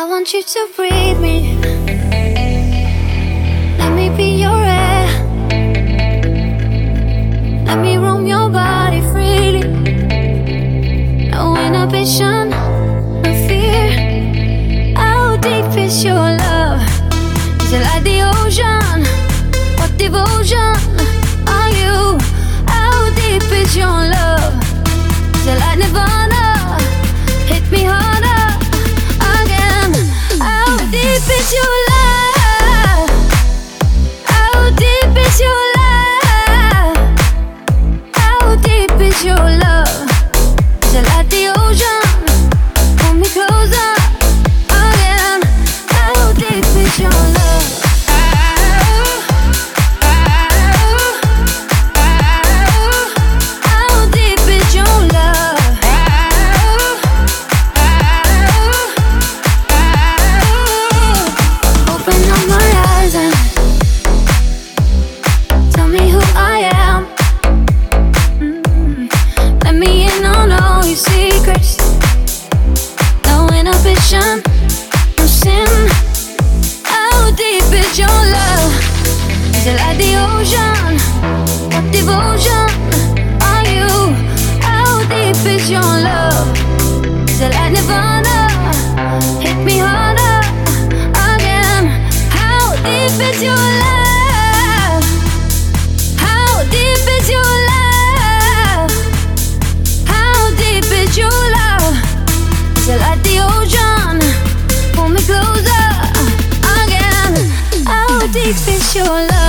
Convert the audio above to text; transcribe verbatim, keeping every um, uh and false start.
I want you to breathe me. Let me be your air. Let me roam your body freely. No inhibition, no fear. How deep is your love? Is it like the ocean? What devotion are you? How deep is your love? Is it like Nirvana? Hit me harder again. How deep is your love? How deep is your love? How deep is your love? Is it like the ocean? Pull me closer again. How deep is your love? Secrets, no inhibition, no sin. How deep is your love? Is it like the ocean? What devotion are you? How deep is your love? Is it like Nirvana? Hit me harder again. How deep is your love? How deep is your love? Your love, is it like the ocean? Pull me closer again. How deep is your love?